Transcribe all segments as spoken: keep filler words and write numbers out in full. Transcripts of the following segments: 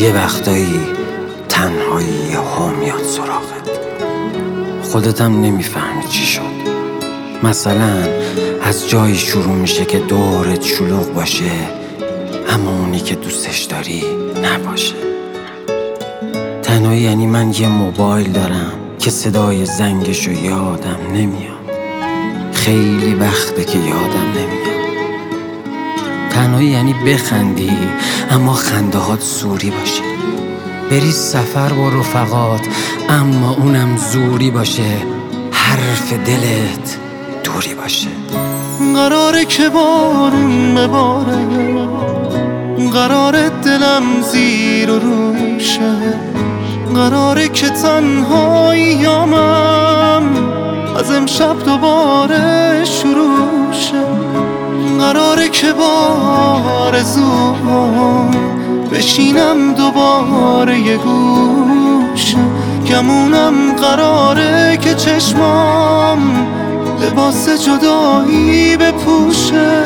یه وقتایی تنهایی ها میاد سراغت، خودت هم نمیفهمی چی شد. مثلا از جایی شروع میشه که دورت شلوغ باشه اما اونی که دوستش داری نباشه. تنهایی یعنی من یه موبایل دارم که صدای زنگشو یادم نمیاد، خیلی وقته که یادم نمیاد. تنهایی یعنی بخندی اما خنده هات زوری باشه، بری سفر با رفقات اما اونم زوری باشه، حرف دلت دوری باشه. قراره که بارون بباره، قراره دلم زیر و روشه، قراره که تنهاییامم از امشب دوباره شروع شه، قراره که با آرزوام بشینم دوباره یه گوشه، گمونم قراره که چشمام لباس جدایی بپوشه.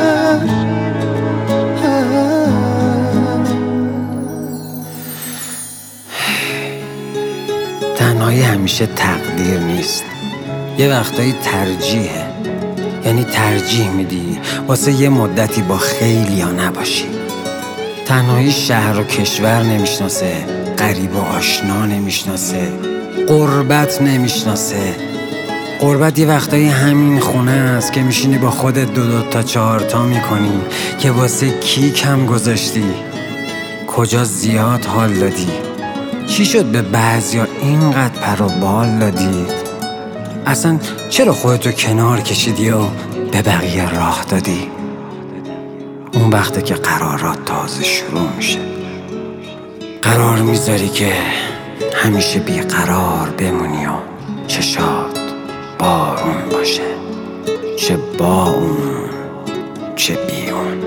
تنهایی همیشه تقدیر نیست، یه وقتایی ترجیحه. یعنی ترجیح میدی واسه یه مدتی با خیلی ها نباشی. تنهایی شهر و کشور نمیشناسه، غریب و آشنا نمیشناسه، غربت نمیشناسه. غربت یه وقتایی همین خونه است که میشینی با خودت دو دو تا چهار تا میکنی که واسه کی کم گذاشتی، کجا زیاد حال دادی، چی شد به بعضیا اینقدر پر و بال دادی، اصلا چرا خودتو کنار کشیدی و به بقیه راه دادی. اون وقته که قرارات تازه شروع میشه، قرار میذاری که همیشه بیقرار بمونی و چشات بارون باشه، چه با اون چه بی اون.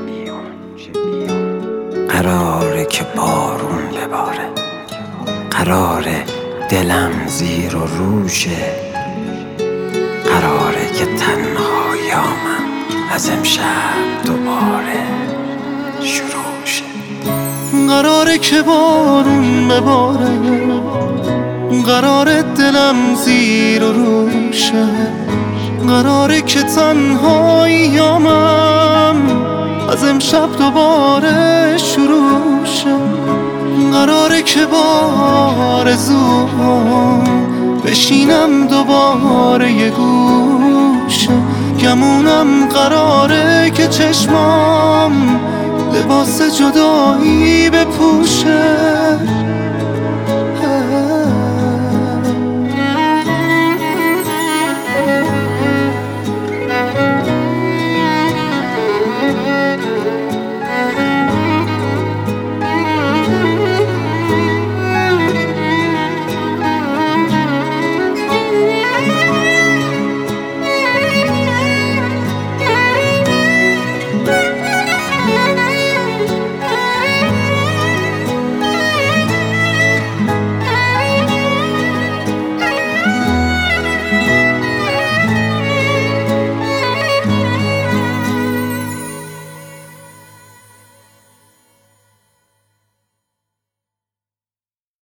قراره که بارون بباره، قراره دلم زیر و روشه، قراره که تنهاییامم از امشب دوباره شروع شه. قراره که بارون بباره، قراره دلم زیر و روشه، قراره که تنهاییامم از امشب دوباره شروع شه، قراره که با آرزوام بشینم دوباره یه گوشه، گمونم قراره که چشمام لباس جدایی بپوشه.